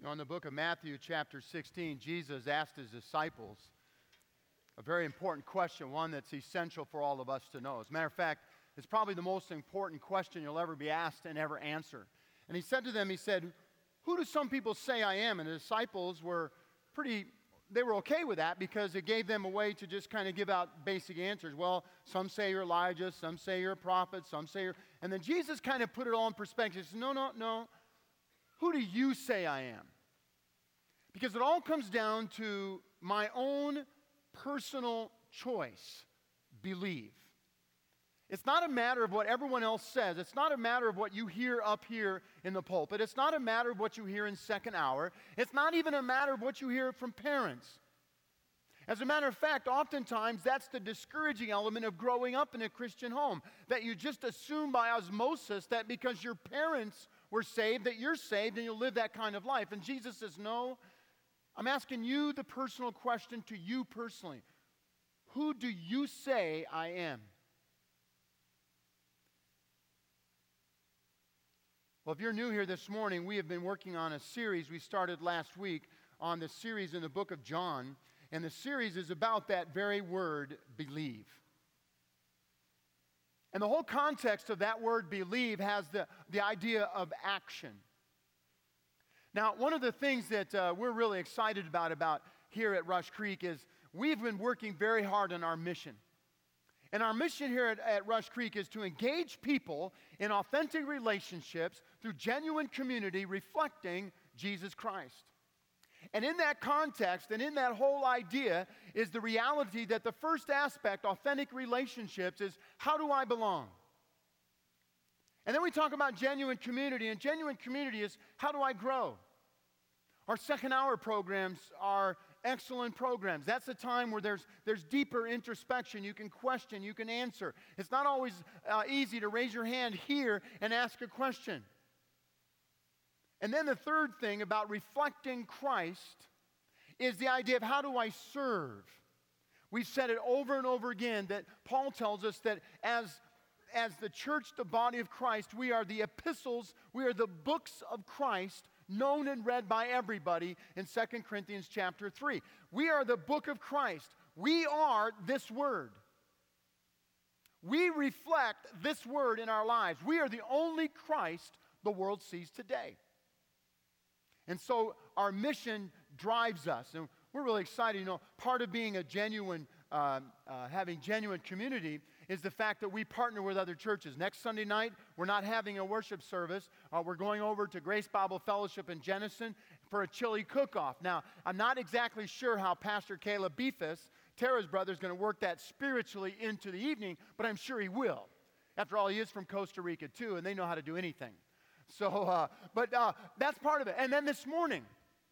In the book of Matthew, chapter 16, Jesus asked his disciples a very important question, one that's essential for all of us to know. As a matter of fact, it's probably the most important question you'll ever be asked and ever answer. And he said to them, he said, "Who do some people say I am?" And the disciples were they were okay with that because it gave them a way to just kind of give out basic answers. Well, some say you're Elijah, some say you're a prophet, some say you're... And then Jesus kind of put it all in perspective. He said, no. Who do you say I am? Because it all comes down to my own personal choice. Believe. It's not a matter of what everyone else says. It's not a matter of what you hear up here in the pulpit. It's not a matter of what you hear in second hour. It's not even a matter of what you hear from parents. As a matter of fact, oftentimes that's the discouraging element of growing up in a Christian home, that you just assume by osmosis that because your parents were saved, that you're saved and you'll live that kind of life. And Jesus says, no, I'm asking you the personal question to you personally. Who do you say I am? Well, if you're new here this morning, we have been working on a series we started last week on the series in the book of John. And the series is about that very word, believe. And the whole context of that word believe has the idea of action. Now, one of the things that we're really excited about here at Rush Creek is we've been working very hard on our mission. And our mission here at Rush Creek is to engage people in authentic relationships through genuine community reflecting Jesus Christ. And in that context and in that whole idea is the reality that the first aspect, authentic relationships, is how do I belong? And then we talk about genuine community, and genuine community is how do I grow? Our second hour programs are excellent programs. That's a time where there's deeper introspection. You can question, you can answer. It's not always easy to raise your hand here and ask a question. And then the third thing about reflecting Christ is the idea of how do I serve? We've said it over and over again that Paul tells us that as the church, the body of Christ, we are the epistles, we are the books of Christ, known and read by everybody in 2 Corinthians chapter 3. We are the book of Christ. We are this word. We reflect this word in our lives. We are the only Christ the world sees today. And so our mission drives us, and we're really excited. Part of being a genuine, having genuine community is the fact that we partner with other churches. Next Sunday night, we're not having a worship service. We're going over to Grace Bible Fellowship in Jenison for a chili cook-off. Now, I'm not exactly sure how Pastor Caleb Beefus, Tara's brother, is going to work that spiritually into the evening, but I'm sure he will. After all, he is from Costa Rica too, and they know how to do anything. So, but that's part of it. And then this morning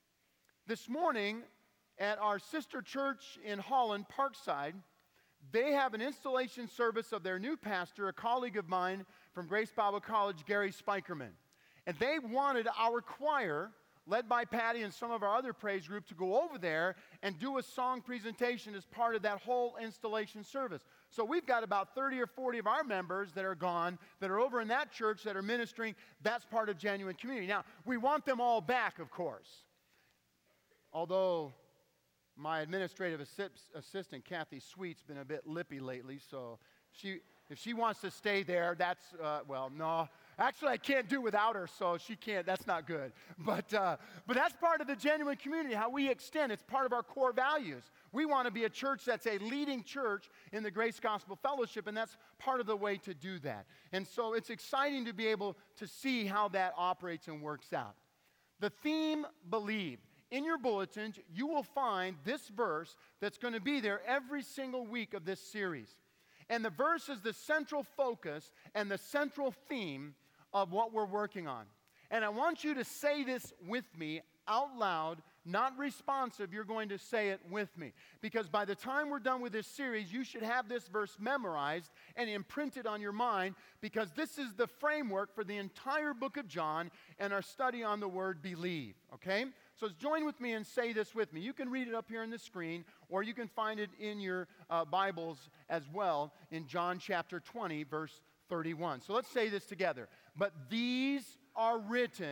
at our sister church in Holland, Parkside, they have an installation service of their new pastor, a colleague of mine from Grace Bible College, Gary Spikerman. And they wanted our choir, led by Patty and some of our other praise group, to go over there and do a song presentation as part of that whole installation service. So we've got about 30 or 40 of our members that are gone, that are over in that church that are ministering. That's part of genuine community. Now, we want them all back, of course. Although my administrative assistant, Kathy Sweet's been a bit lippy lately, so if she wants to stay there, that's, no. Actually, I can't do without her, so she can't. That's not good. But that's part of the genuine community, how we extend. It's part of our core values. We want to be a church that's a leading church in the Grace Gospel Fellowship, and that's part of the way to do that. And so it's exciting to be able to see how that operates and works out. The theme, believe. In your bulletins, you will find this verse that's going to be there every single week of this series. And the verse is the central focus and the central theme of what we're working on. And I want you to say this with me out loud, not responsive. You're going to say it with me. Because by the time we're done with this series, you should have this verse memorized and imprinted on your mind, because this is the framework for the entire book of John and our study on the word believe. Okay? So join with me and say this with me. You can read it up here on the screen, or you can find it in your Bibles as well in John chapter 20, verse 31. So let's say this together. But these are written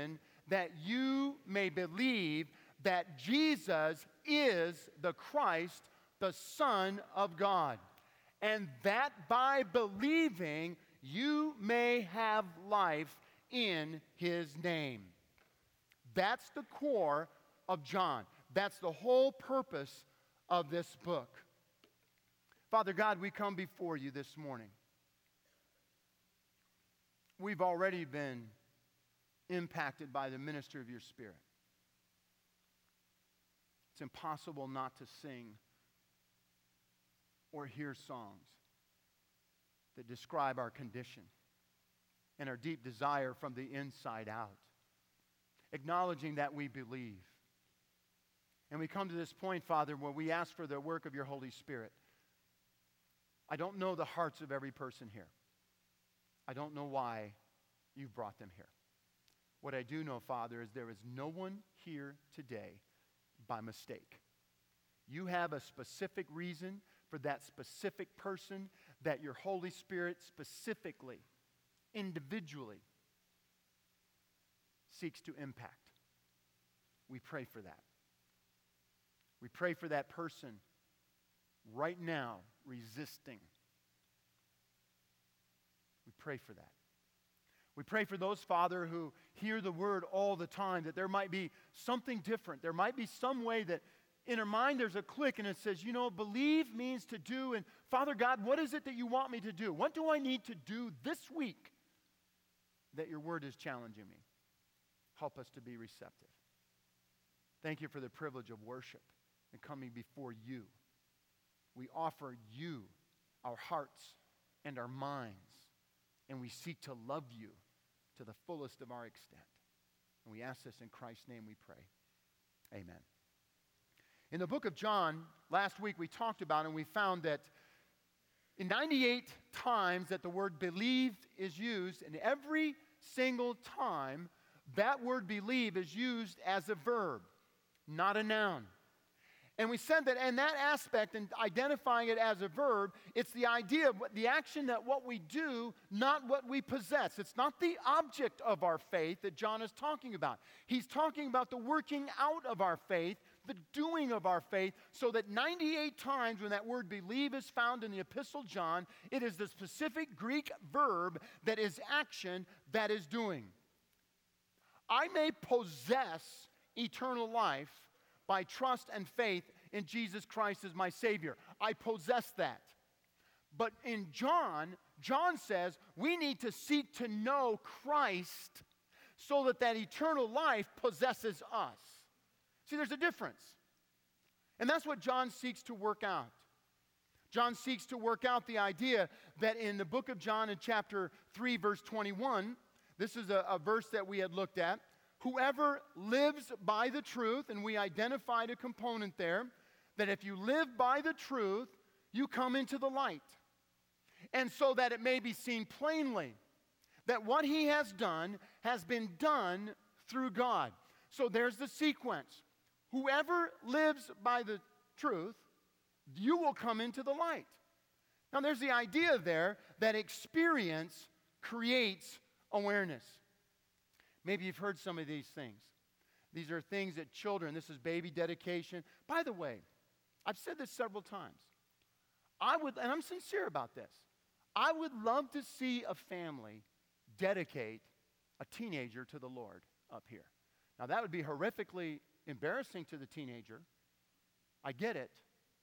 that you may believe that Jesus is the Christ, the Son of God, and that by believing you may have life in his name. That's the core of John. That's the whole purpose of this book. Father God, we come before you this morning. We've already been impacted by the ministry of your Spirit. It's impossible not to sing or hear songs that describe our condition and our deep desire from the inside out, acknowledging that we believe. And we come to this point, Father, where we ask for the work of your Holy Spirit. I don't know the hearts of every person here. I don't know why you've brought them here. What I do know, Father, is there is no one here today by mistake. You have a specific reason for that specific person that your Holy Spirit specifically, individually, seeks to impact. We pray for that. We pray for that person right now resisting. We pray for that. We pray for those, Father, who hear the word all the time, that there might be something different. There might be some way that in their mind there's a click and it says, you know, believe means to do. And Father God, what is it that you want me to do? What do I need to do this week that your word is challenging me? Help us to be receptive. Thank you for the privilege of worship and coming before you. We offer you our hearts and our minds, and we seek to love you to the fullest of our extent. And we ask this in Christ's name we pray. Amen. In the book of John, last week we talked about and we found that in 98 times that the word believed is used, and every single time that word believe is used as a verb, not a noun. And we said that in that aspect, in identifying it as a verb, it's the idea of the action that what we do, not what we possess. It's not the object of our faith that John is talking about. He's talking about the working out of our faith, the doing of our faith, so that 98 times when that word believe is found in the Epistle John, it is the specific Greek verb that is action, that is doing. I may possess eternal life by trust and faith in Jesus Christ as my Savior. I possess that. But in John says we need to seek to know Christ so that that eternal life possesses us. See, there's a difference. And that's what John seeks to work out. John seeks to work out the idea that in the book of John in chapter 3, verse 21, this is a verse that we had looked at. Whoever lives by the truth, and we identified a component there, that if you live by the truth, you come into the light. And so that it may be seen plainly that what he has been done through God. So there's the sequence. Whoever lives by the truth, you will come into the light. Now there's the idea there that experience creates awareness. Maybe you've heard some of these things. These are things that children, this is baby dedication. By the way, I've said this several times. And I'm sincere about this, I would love to see a family dedicate a teenager to the Lord up here. Now that would be horrifically embarrassing to the teenager. I get it.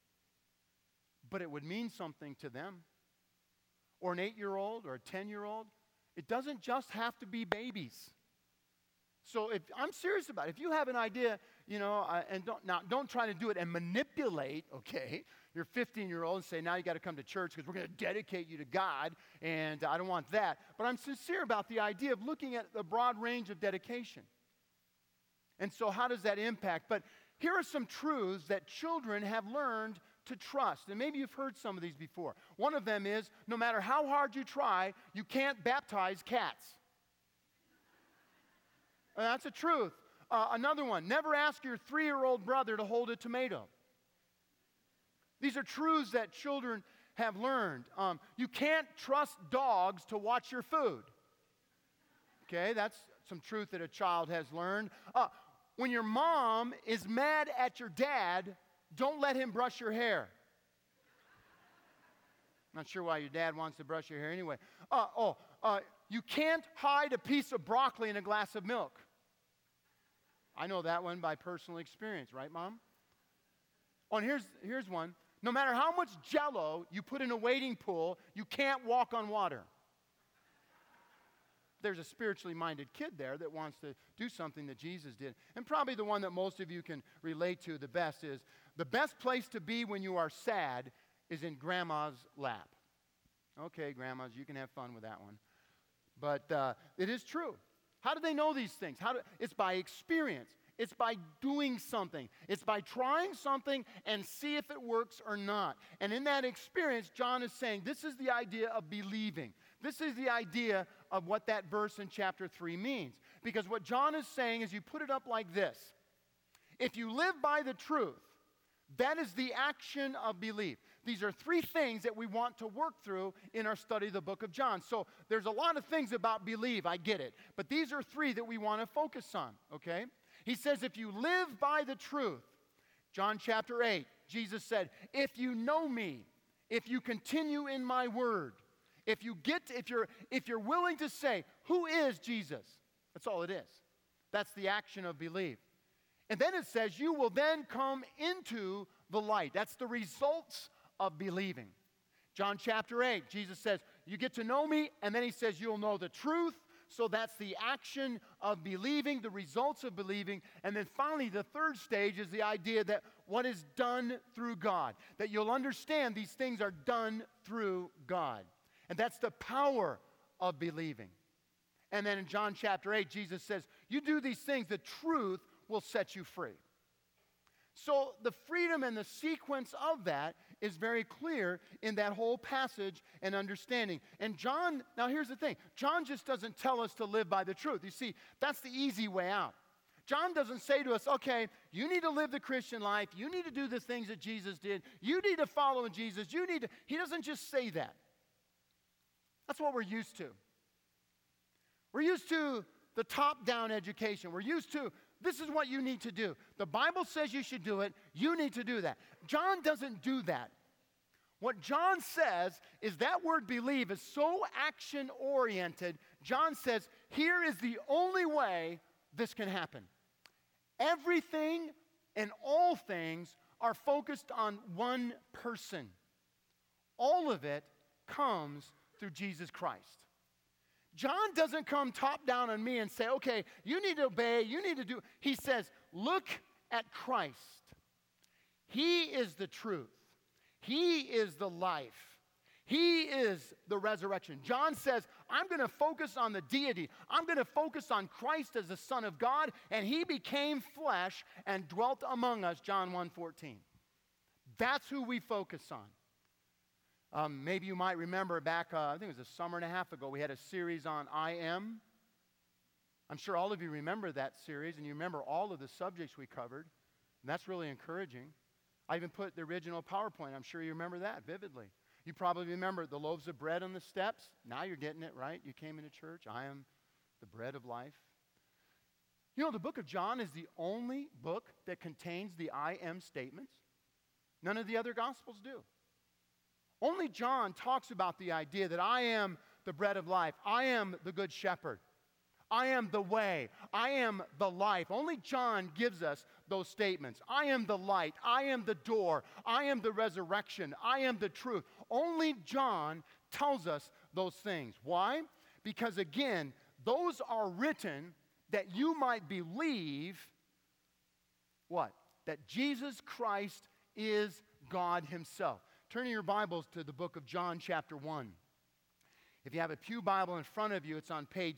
But it would mean something to them. Or an 8-year-old or a 10-year-old. It doesn't just have to be babies. So I'm serious about it. If you have an idea, and don't try to do it and manipulate, okay, your 15-year-old and say, now you got to come to church because we're going to dedicate you to God, and I don't want that. But I'm sincere about the idea of looking at the broad range of dedication. And so how does that impact? But here are some truths that children have learned to trust. And maybe you've heard some of these before. One of them is, no matter how hard you try, you can't baptize cats. That's a truth. Another one, never ask your 3-year-old brother to hold a tomato. These are truths that children have learned. You can't trust dogs to watch your food. Okay, that's some truth that a child has learned. When your mom is mad at your dad, don't let him brush your hair. Not sure why your dad wants to brush your hair anyway. You can't hide a piece of broccoli in a glass of milk. I know that one by personal experience, right, Mom? Oh, and here's one. No matter how much Jell-O you put in a wading pool, you can't walk on water. There's a spiritually minded kid there that wants to do something that Jesus did. And probably the one that most of you can relate to the best is, the best place to be when you are sad is in grandma's lap. Okay, grandmas, you can have fun with that one. But it is true. How do they know these things? It's by experience. It's by doing something. It's by trying something and see if it works or not. And in that experience, John is saying this is the idea of believing. This is the idea of what that verse in chapter 3 means. Because what John is saying is, you put it up like this. If you live by the truth, that is the action of belief. These are three things that we want to work through in our study of the book of John. So there's a lot of things about believe, I get it. But these are three that we want to focus on, okay? He says, if you live by the truth, John chapter 8, Jesus said, if you know me, if you continue in my word, if you're willing to say, who is Jesus? That's all it is. That's the action of belief. And then it says, you will then come into the light. That's the results of believing. John chapter 8, Jesus says, you get to know me, and then he says, you'll know the truth. So that's the action of believing, the results of believing. And then finally, the third stage is the idea that what is done through God. That you'll understand these things are done through God. And that's the power of believing. And then in John chapter 8, Jesus says, you do these things, the truth will set you free. So the freedom and the sequence of that is very clear in that whole passage and understanding. And John, now here's the thing, John just doesn't tell us to live by the truth. You see, that's the easy way out. John doesn't say to us, okay, you need to live the Christian life, you need to do the things that Jesus did, you need to follow Jesus, he doesn't just say that. That's what we're used to. We're used to the top-down education. We're used to, this is what you need to do. The Bible says you should do it. You need to do that. John doesn't do that. What John says is that word believe is so action-oriented. John says, here is the only way this can happen. Everything and all things are focused on one person. All of it comes through Jesus Christ. John doesn't come top down on me and say, okay, you need to obey, you need to do. He says, look at Christ. He is the truth. He is the life. He is the resurrection. John says, I'm going to focus on the deity. I'm going to focus on Christ as the Son of God, and he became flesh and dwelt among us, John 1:14. That's who we focus on. Maybe you might remember back, I think it was a summer and a half ago, we had a series on I Am. I'm sure all of you remember that series, and you remember all of the subjects we covered, and that's really encouraging. I even put the original PowerPoint. I'm sure you remember that vividly. You probably remember the loaves of bread on the steps. Now you're getting it, right? You came into church. I am the bread of life. You know, the book of John is the only book that contains the I am statements. None of the other Gospels do. Only John talks about the idea that I am the bread of life. I am the good shepherd. I am the way. I am the life. Only John gives us those statements. I am the light. I am the door. I am the resurrection. I am the truth. Only John tells us those things. Why? Because again, those are written that you might believe what? That Jesus Christ is God himself. Turn in your Bibles to the book of John chapter 1. If you have a pew Bible in front of you, it's on page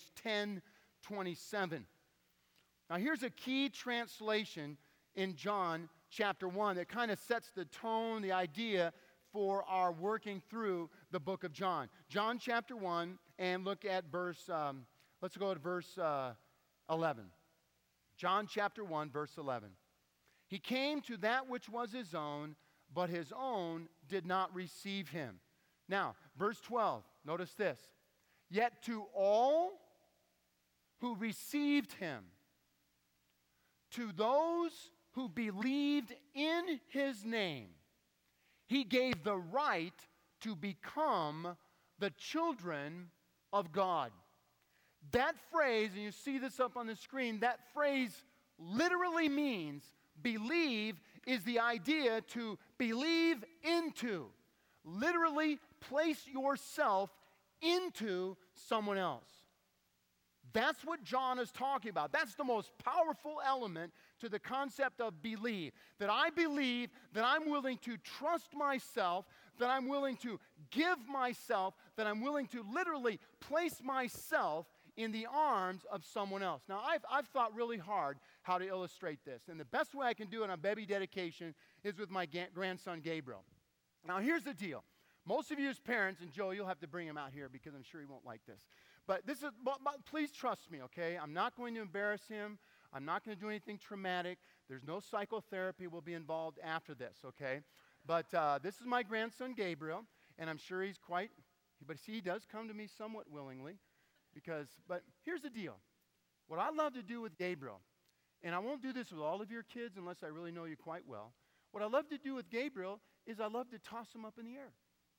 1027. Now here's a key translation in John chapter 1 that kind of sets the tone, the idea for our working through the book of John. John chapter 1, and look at verse, let's go to verse 11. John chapter 1, verse 11. He came to that which was his own, but his own did not receive him. Now, verse 12, notice this. Yet to all who received him. To those who believed in his name, he gave the right to become the children of God. That phrase, and you see this up on the screen, that phrase literally means believe is the idea to believe into. Literally place yourself into someone else. That's what John is talking about. That's the most powerful element to the concept of believe. That I believe, that I'm willing to trust myself, that I'm willing to give myself, that I'm willing to literally place myself in the arms of someone else. Now, I've thought really hard how to illustrate this. And the best way I can do it on baby dedication is with my grandson, Gabriel. Now, here's the deal. Most of you as parents, and Joe, you'll have to bring him out here because I'm sure he won't like this. But please trust me, okay? I'm not going to embarrass him. I'm not going to do anything traumatic. There's no psychotherapy will be involved after this, okay? But this is my grandson, Gabriel, and I'm sure he's but see, he does come to me somewhat willingly but here's the deal. What I love to do with Gabriel, and I won't do this with all of your kids unless I really know you quite well. What I love to do with Gabriel is I love to toss him up in the air.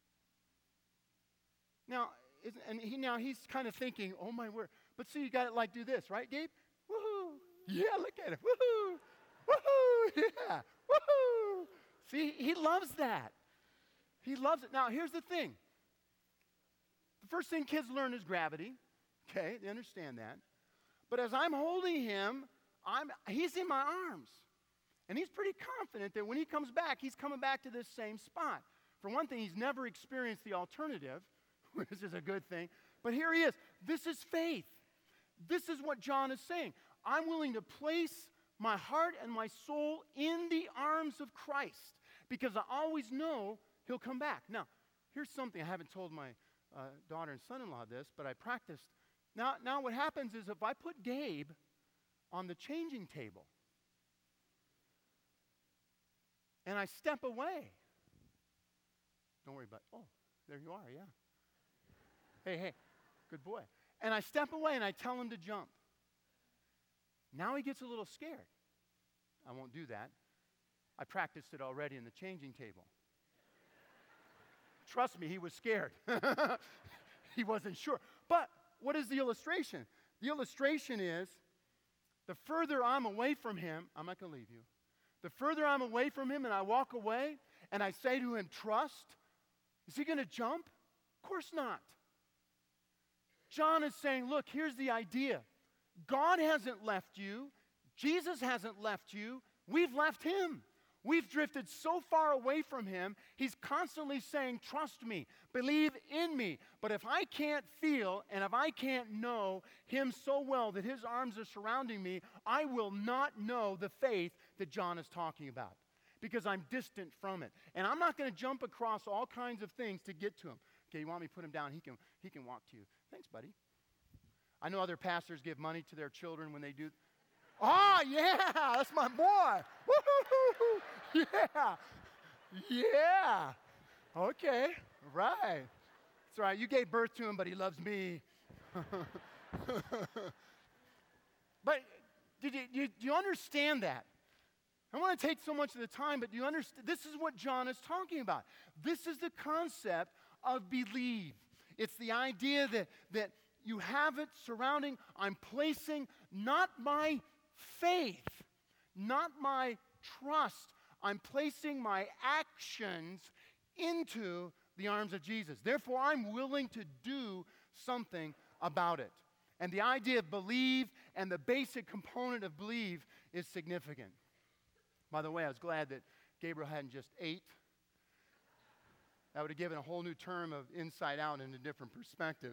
Now, he's kind of thinking, oh my word. But see, you got to do this, right, Gabe? Woohoo! Yeah, look at him. Woohoo! Woohoo! Yeah! Woohoo! See, he loves that. He loves it. Now, here's the thing. The first thing kids learn is gravity. Okay, they understand that. But as I'm holding him, he's in my arms. And he's pretty confident that when he comes back, he's coming back to this same spot. For one thing, he's never experienced the alternative, which is a good thing. But here he is. This is faith. This is what John is saying. I'm willing to place my heart and my soul in the arms of Christ because I always know he'll come back. Now, here's something. I haven't told my daughter and son-in-law this, but I practiced. Now what happens is if I put Gabe on the changing table and I step away, don't worry about it. Oh, there you are, yeah. Hey, good boy. And I step away and I tell him to jump. Now he gets a little scared. I won't do that. I practiced it already in the changing table. Trust me, he was scared. He wasn't sure. But what is the illustration? The illustration is the further I'm away from him, I'm not going to leave you. The further I'm away from him and I walk away and I say to him, trust, is he going to jump? Of course not. John is saying, look, here's the idea. God hasn't left you. Jesus hasn't left you. We've left him. We've drifted so far away from him, he's constantly saying, trust me, believe in me. But if I can't feel and if I can't know him so well that his arms are surrounding me, I will not know the faith that John is talking about because I'm distant from it. And I'm not going to jump across all kinds of things to get to him. Okay, you want me to put him down? He can walk to you. Thanks, buddy. I know other pastors give money to their children when they do. Oh, yeah, that's my boy. Woo-hoo-hoo-hoo. Yeah. Yeah. Okay, right. It's all right. You gave birth to him, but he loves me. But do you understand that? I don't want to take so much of the time, but do you understand? This is what John is talking about. This is the concept of believe. It's the idea that you have it surrounding. I'm placing not my faith, not my trust. I'm placing my actions into the arms of Jesus. Therefore, I'm willing to do something about it. And the idea of believe and the basic component of believe is significant. By the way, I was glad that Gabriel hadn't just ate. That would have given a whole new term of inside out and a different perspective.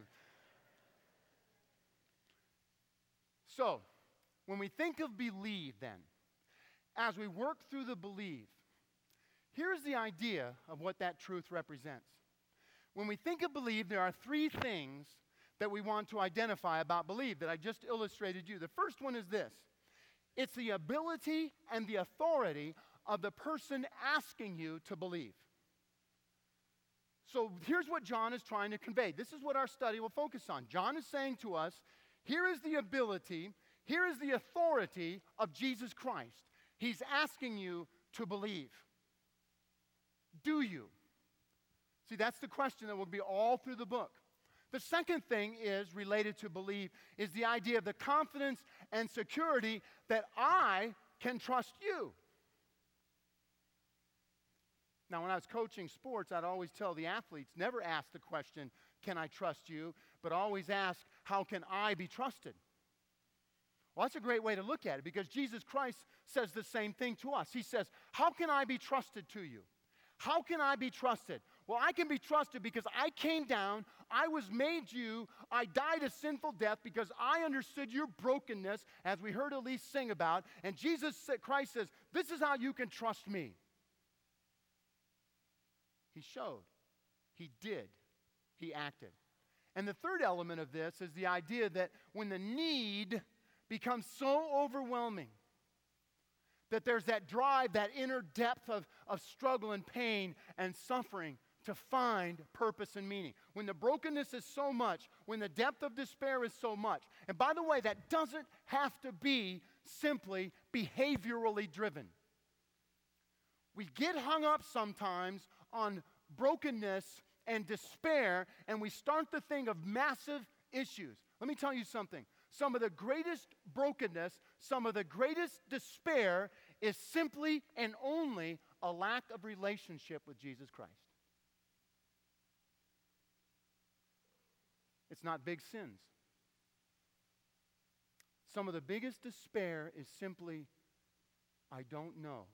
So, when we think of believe then, as we work through the believe, here's the idea of what that truth represents. When we think of believe, there are three things that we want to identify about believe that I just illustrated you. The first one is this. It's the ability and the authority of the person asking you to believe. So here's what John is trying to convey. This is what our study will focus on. John is saying to us, Here is the ability, here is the authority of Jesus Christ. He's asking you to believe. Do you? See, that's the question that will be all through the book. The second thing is related to believe is the idea of the confidence and security that I can trust you. Now, when I was coaching sports, I'd always tell the athletes, never ask the question, can I trust you? But always ask, how can I be trusted? Well, that's a great way to look at it because Jesus Christ says the same thing to us. He says, how can I be trusted to you? How can I be trusted? Well, I can be trusted because I came down, I was made you, I died a sinful death because I understood your brokenness, as we heard Elise sing about, and Jesus Christ says, this is how you can trust me. He showed, he did, he acted. And the third element of this is the idea that when the need becomes so overwhelming, that there's that drive, that inner depth of struggle and pain and suffering to find purpose and meaning. When the brokenness is so much, when the depth of despair is so much. And by the way, that doesn't have to be simply behaviorally driven. We get hung up sometimes on brokenness and despair, and we start to think of massive issues. Let me tell you something. Some of the greatest brokenness, some of the greatest despair is simply and only a lack of relationship with Jesus Christ. It's not big sins. Some of the biggest despair is simply, I don't know.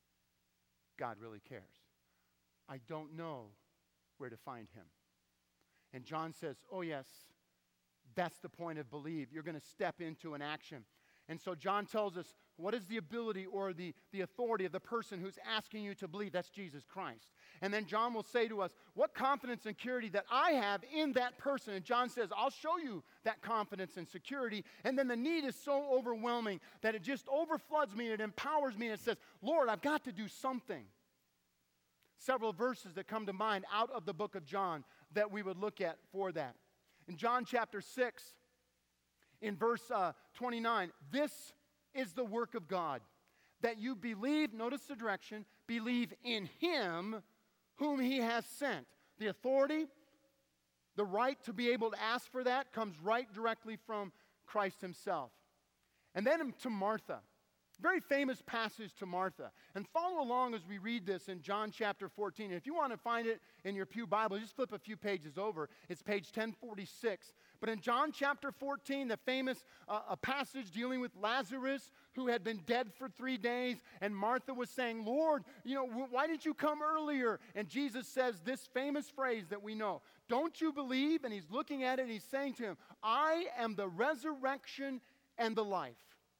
God really cares. I don't know where to find him. And John says, oh yes, that's the point of believe. You're going to step into an action. And so John tells us, what is the ability or the authority of the person who's asking you to believe? That's Jesus Christ. And then John will say to us, what confidence and security that I have in that person? And John says, I'll show you that confidence and security. And then the need is so overwhelming that it just overfloods me and it empowers me and it says, Lord, I've got to do something. Several verses that come to mind out of the book of John that we would look at for that. In John chapter 6, in verse 29, this is the work of God, that you believe, notice the direction, believe in him whom he has sent. The authority, the right to be able to ask for that comes right directly from Christ himself. And then to Martha. Very famous passage to Martha. And follow along as we read this in John chapter 14. And if you want to find it in your pew Bible, just flip a few pages over. It's page 1046. But in John chapter 14, the famous a passage dealing with Lazarus, who had been dead for 3 days. And Martha was saying, Lord, why didn't you come earlier? And Jesus says this famous phrase that we know. Don't you believe? And he's looking at it and he's saying to him, I am the resurrection and the life.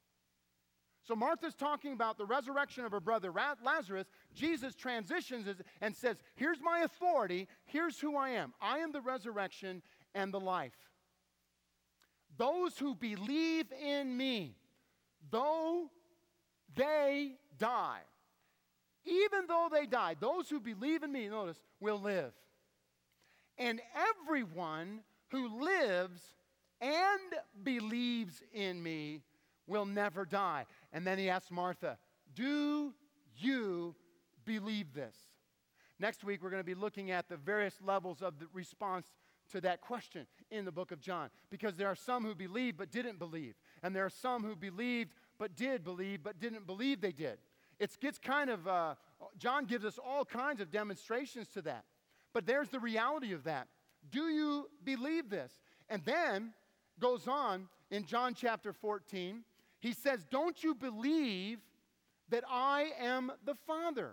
So Martha's talking about the resurrection of her brother Lazarus. Jesus transitions and says, here's my authority, here's who I am. I am the resurrection and the life. Those who believe in me, though they die, even though they die, those who believe in me, notice, will live. And everyone who lives and believes in me will never die. And then he asks Martha, do you believe this? Next week, we're going to be looking at the various levels of the response to that question in the book of John. Because there are some who believe but didn't believe. And there are some who believed but did believe but didn't believe they did. It gets kind of, John gives us all kinds of demonstrations to that. But there's the reality of that. Do you believe this? And then goes on in John chapter 14. He says, don't you believe that I am the Father?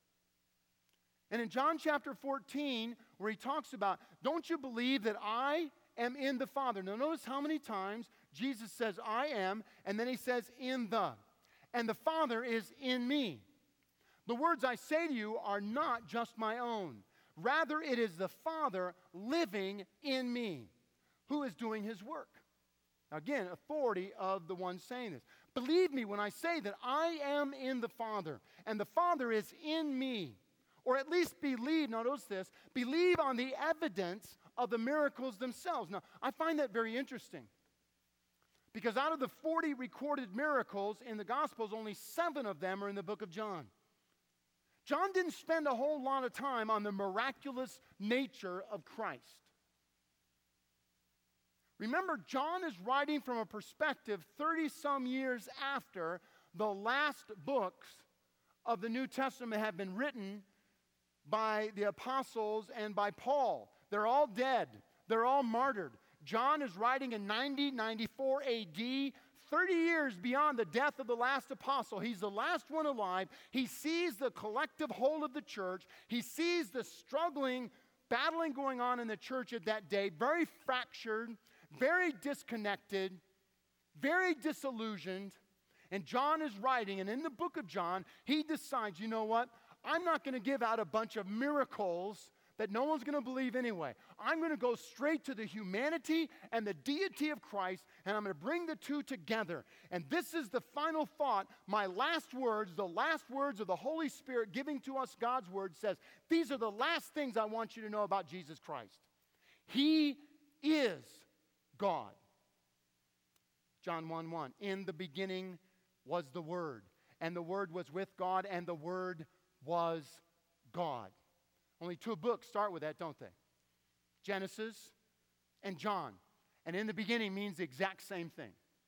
And in John chapter 14, where he talks about, don't you believe that I am in the Father? Now notice how many times Jesus says, I am, and then he says, in the. And the Father is in me. The words I say to you are not just my own. Rather, it is the Father living in me who is doing his work. Again, authority of the one saying this. Believe me when I say that I am in the Father, and the Father is in me. Or at least believe, now notice this, believe on the evidence of the miracles themselves. Now, I find that very interesting. Because out of the 40 recorded miracles in the Gospels, only 7 of them are in the book of John. John didn't spend a whole lot of time on the miraculous nature of Christ. Remember, John is writing from a perspective 30-some years after the last books of the New Testament have been written by the apostles and by Paul. They're all dead. They're all martyred. John is writing in 94 AD, 30 years beyond the death of the last apostle. He's the last one alive. He sees the collective whole of the church. He sees the struggling, battling going on in the church at that day, very fractured, very disconnected, very disillusioned. And John is writing, and in the book of John, he decides, you know what? I'm not going to give out a bunch of miracles that no one's going to believe anyway. I'm going to go straight to the humanity and the deity of Christ, and I'm going to bring the two together. And this is the final thought. My last words, the last words of the Holy Spirit giving to us God's word says, these are the last things I want you to know about Jesus Christ. He is God. John 1:1, in the beginning was the Word, and the Word was with God, and the Word was God. Only 2 books start with that, don't they? Genesis and John. And in the beginning means the exact same thing.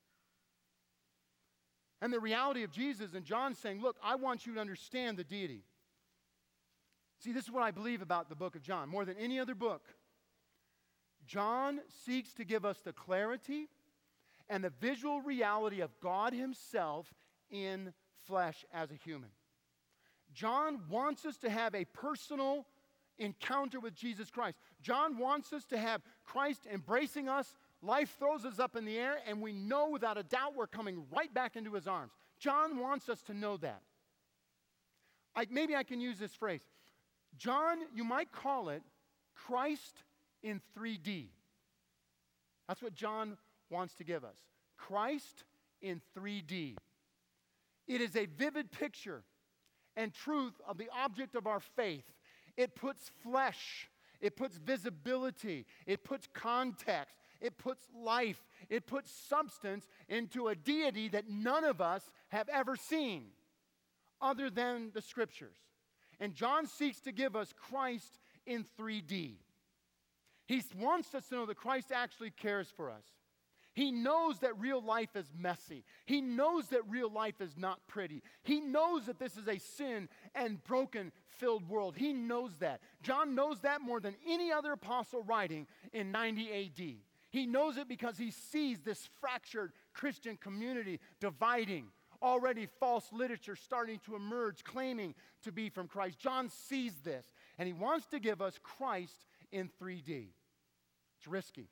And the reality of Jesus and John saying, look, I want you to understand the deity. See, this is what I believe about the book of John. More than any other book, John seeks to give us the clarity and the visual reality of God himself in flesh as a human. John wants us to have a personal encounter with Jesus Christ. John wants us to have Christ embracing us. Life throws us up in the air, and we know without a doubt we're coming right back into his arms. John wants us to know that. Maybe I can use this phrase. John, you might call it Christ in 3D. That's what John wants to give us. Christ in 3D. It is a vivid picture and truth of the object of our faith. It puts flesh, it puts visibility, it puts context, it puts life, it puts substance into a deity that none of us have ever seen other than the Scriptures. And John seeks to give us Christ in 3D. He wants us to know that Christ actually cares for us. He knows that real life is messy. He knows that real life is not pretty. He knows that this is a sin and broken-filled world. He knows that. John knows that more than any other apostle writing in 90 AD. He knows it because he sees this fractured Christian community dividing. Already false literature starting to emerge, claiming to be from Christ. John sees this, and he wants to give us Christ in 3D. It's risky.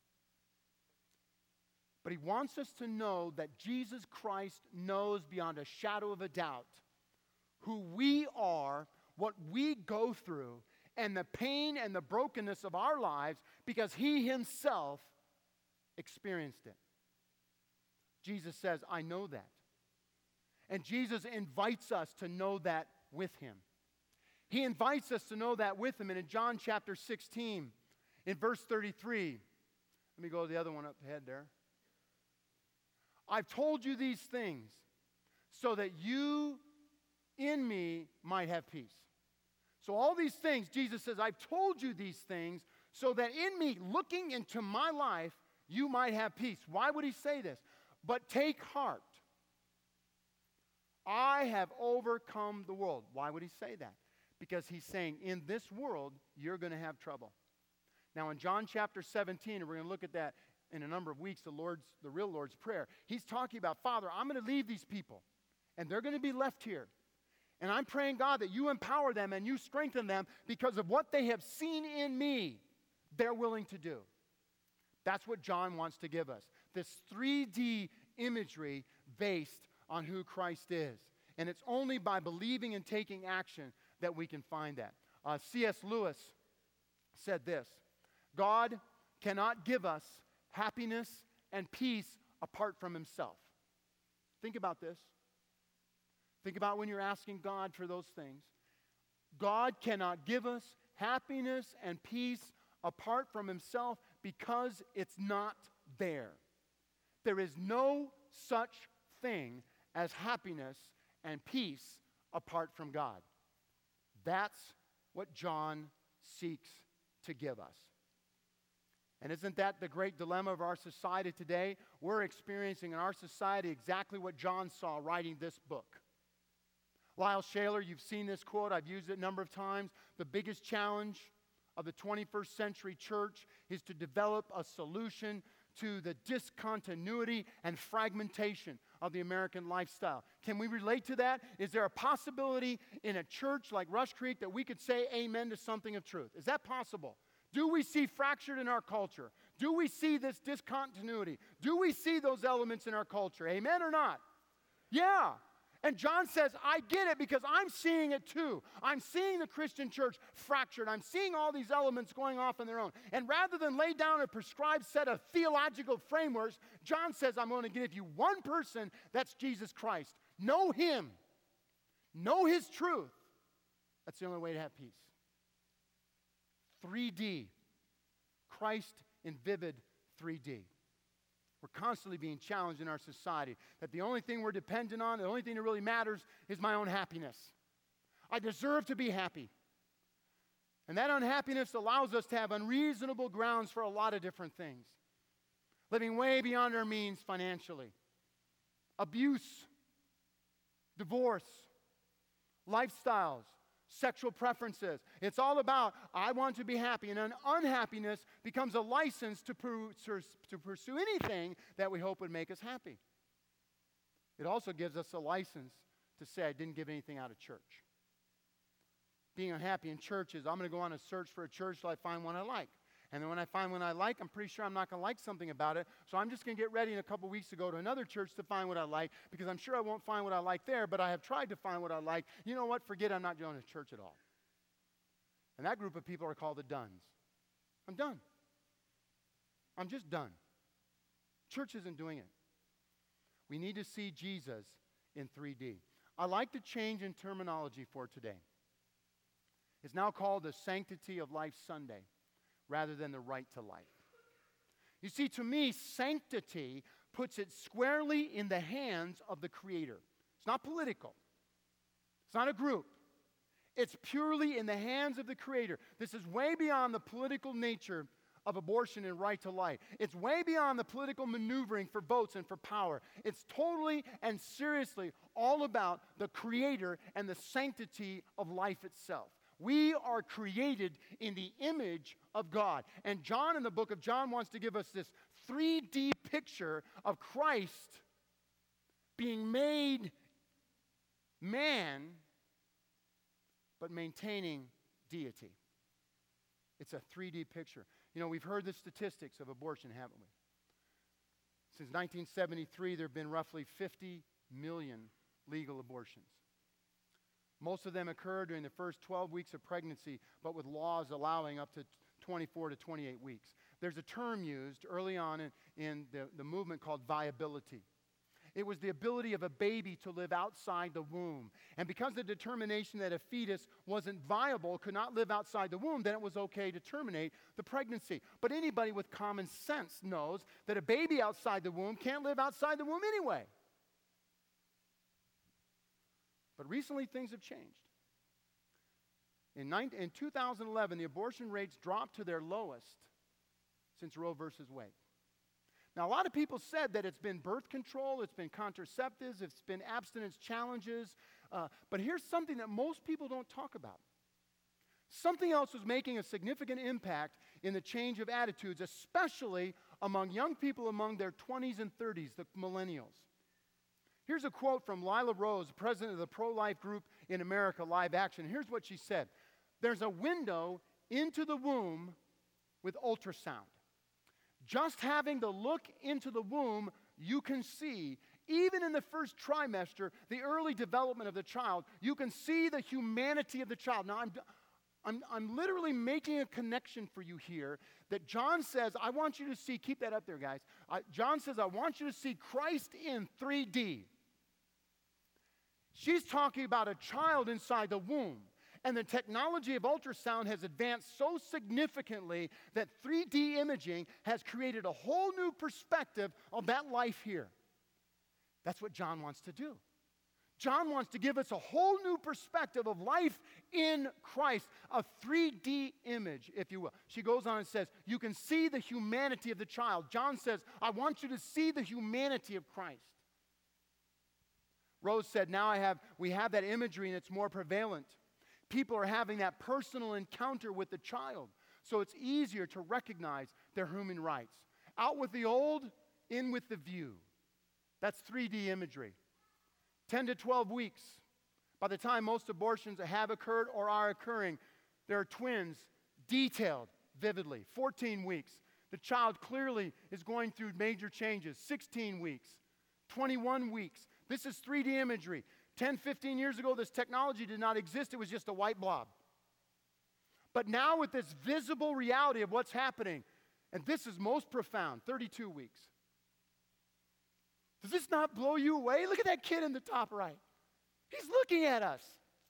But he wants us to know that Jesus Christ knows beyond a shadow of a doubt who we are, what we go through, and the pain and the brokenness of our lives because he himself experienced it. Jesus says, I know that. And Jesus invites us to know that with him. He invites us to know that with him. And in John chapter 16, in verse 33, let me go to the other one up ahead there. I've told you these things so that you in me might have peace. So all these things, Jesus says, I've told you these things so that in me, looking into my life, you might have peace. Why would he say this? But take heart. I have overcome the world. Why would he say that? Because he's saying, in this world, you're going to have trouble. Now, in John chapter 17, and we're going to look at that in a number of weeks, the real Lord's Prayer, he's talking about, Father, I'm going to leave these people, and they're going to be left here. And I'm praying, God, that you empower them and you strengthen them because of what they have seen in me, they're willing to do. That's what John wants to give us, this 3D imagery based on who Christ is. And it's only by believing and taking action that we can find that. C.S. Lewis said this, God cannot give us happiness and peace apart from himself. Think about this. Think about when you're asking God for those things. God cannot give us happiness and peace apart from himself because it's not there. There is no such thing as happiness and peace apart from God. That's what John seeks to give us. And isn't that the great dilemma of our society today? We're experiencing in our society exactly what John saw writing this book. Lyle Shaler, you've seen this quote. I've used it a number of times. The biggest challenge of the 21st century church is to develop a solution to the discontinuity and fragmentation of the American lifestyle. Can we relate to that? Is there a possibility in a church like Rush Creek that we could say amen to something of truth? Is that possible? Do we see fractured in our culture? Do we see this discontinuity? Do we see those elements in our culture? Amen or not? Yeah. And John says, I get it because I'm seeing it too. I'm seeing the Christian church fractured. I'm seeing all these elements going off on their own. And rather than lay down a prescribed set of theological frameworks, John says, I'm going to give you one person, that's Jesus Christ. Know Him. Know His truth. That's the only way to have peace. 3D. Christ in vivid 3D. We're constantly being challenged in our society that the only thing we're dependent on, the only thing that really matters is my own happiness. I deserve to be happy. And that unhappiness allows us to have unreasonable grounds for a lot of different things. Living way beyond our means financially. Abuse. Divorce. Lifestyles. Sexual preferences. It's all about, I want to be happy. And an unhappiness becomes a license to pursue anything that we hope would make us happy. It also gives us a license to say, I didn't give anything out of church. Being unhappy in church is, I'm going to go on a search for a church till I find one I like. And then when I find one I like, I'm pretty sure I'm not going to like something about it. So I'm just going to get ready in a couple weeks to go to another church to find what I like, because I'm sure I won't find what I like there, but I have tried to find what I like. You know what? Forget it, I'm not going to church at all. And that group of people are called the Dones. I'm done. I'm just done. Church isn't doing it. We need to see Jesus in 3D. I like the change in terminology for today. It's now called the Sanctity of Life Sunday, rather than the right to life. You see, to me, sanctity puts it squarely in the hands of the Creator. It's not political. It's not a group. It's purely in the hands of the Creator. This is way beyond the political nature of abortion and right to life. It's way beyond the political maneuvering for votes and for power. It's totally and seriously all about the Creator and the sanctity of life itself. We are created in the image of God. And John, in the book of John, wants to give us this 3D picture of Christ being made man, but maintaining deity. It's a 3D picture. You know, we've heard the statistics of abortion, haven't we? Since 1973, there have been roughly 50 million legal abortions. Most of them occur during the first 12 weeks of pregnancy, but with laws allowing up to 24 to 28 weeks. There's a term used early on in the movement called viability. It was the ability of a baby to live outside the womb. And because the determination that a fetus wasn't viable, could not live outside the womb, then it was okay to terminate the pregnancy. But anybody with common sense knows that a baby outside the womb can't live outside the womb anyway. But recently, things have changed. In 2011, the abortion rates dropped to their lowest since Roe versus Wade. Now, a lot of people said that it's been birth control, it's been contraceptives, it's been abstinence challenges. But here's something that most people don't talk about. Something else was making a significant impact in the change of attitudes, especially among young people among their 20s and 30s, the millennials. Here's a quote from Lila Rose, president of the pro-life group in America, Live Action. Here's what she said. There's a window into the womb with ultrasound. Just having the look into the womb, you can see, even in the first trimester, the early development of the child. You can see the humanity of the child. Now, I'm literally making a connection for you here that John says, I want you to see, keep that up there, guys. John says, I want you to see Christ in 3D. She's talking about a child inside the womb. And the technology of ultrasound has advanced so significantly that 3D imaging has created a whole new perspective of that life here. That's what John wants to do. John wants to give us a whole new perspective of life in Christ, a 3D image, if you will. She goes on and says, you can see the humanity of the child. John says, I want you to see the humanity of Christ. Rose said, now we have that imagery and it's more prevalent. People are having that personal encounter with the child, so it's easier to recognize their human rights. Out with the old, in with the view. That's 3D imagery. 10 to 12 weeks. By the time most abortions have occurred or are occurring, there are twins detailed vividly. 14 weeks. The child clearly is going through major changes. 16 weeks. 21 weeks. This is 3D imagery. 10, 15 years ago, this technology did not exist. It was just a white blob. But now with this visible reality of what's happening, and this is most profound, 32 weeks. Does this not blow you away? Look at that kid in the top right. He's looking at us.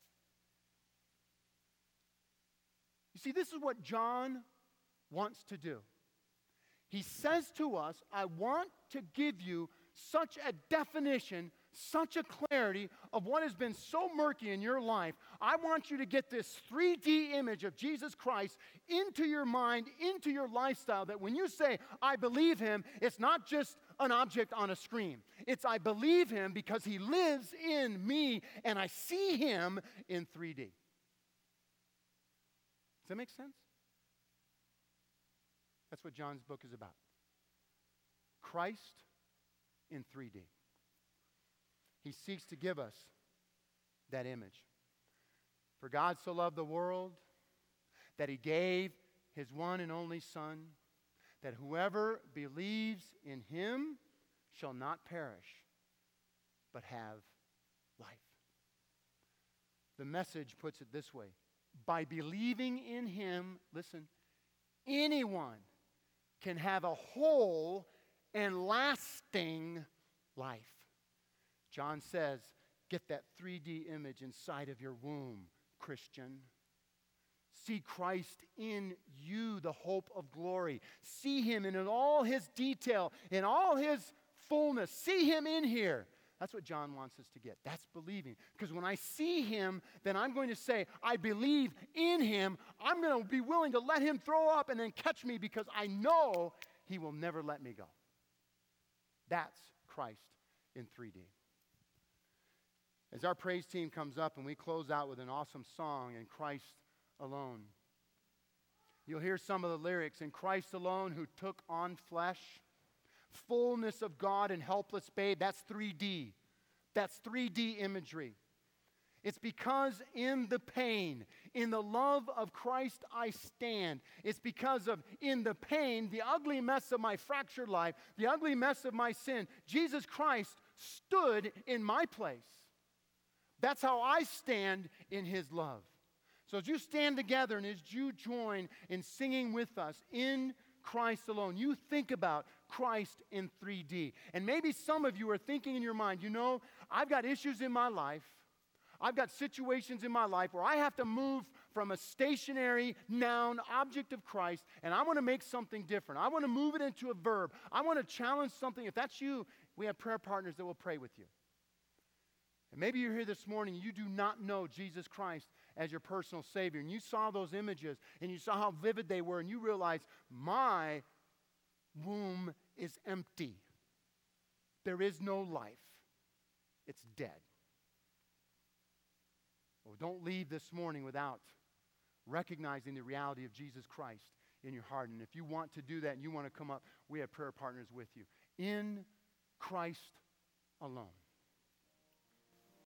You see, this is what John wants to do. He says to us, I want to give you such a definition, such a clarity of what has been so murky in your life. I want you to get this 3D image of Jesus Christ into your mind, into your lifestyle, that when you say, I believe him, it's not just an object on a screen. It's I believe him because he lives in me and I see him in 3D. Does that make sense? That's what John's book is about. Christ in 3D. He seeks to give us that image. For God so loved the world that he gave his one and only Son, that whoever believes in him shall not perish, but have life. The Message puts it this way. By believing in him, listen, anyone can have a whole and lasting life. John says, get that 3D image inside of your womb, Christian. See Christ in you, the hope of glory. See him in all his detail, in all his fullness. See him in here. That's what John wants us to get. That's believing. Because when I see him, then I'm going to say, I believe in him. I'm going to be willing to let him throw up and then catch me because I know he will never let me go. That's Christ in 3D. As our praise team comes up and we close out with an awesome song, In Christ Alone, you'll hear some of the lyrics. In Christ alone, who took on flesh, fullness of God and helpless babe. That's 3D. That's 3D imagery. It's because in the pain, in the love of Christ I stand. It's because of in the pain, the ugly mess of my fractured life, the ugly mess of my sin, Jesus Christ stood in my place. That's how I stand in his love. So as you stand together and as you join in singing with us in Christ alone, you think about Christ in 3D. And maybe some of you are thinking in your mind, you know, I've got issues in my life. I've got situations in my life where I have to move from a stationary noun, object of Christ, and I want to make something different. I want to move it into a verb. I want to challenge something. If that's you, we have prayer partners that will pray with you. And maybe you're here this morning and you do not know Jesus Christ as your personal Savior. And you saw those images and you saw how vivid they were and you realized, my womb is empty. There is no life. It's dead. Well, don't leave this morning without recognizing the reality of Jesus Christ in your heart. And if you want to do that and you want to come up, we have prayer partners with you. In Christ alone.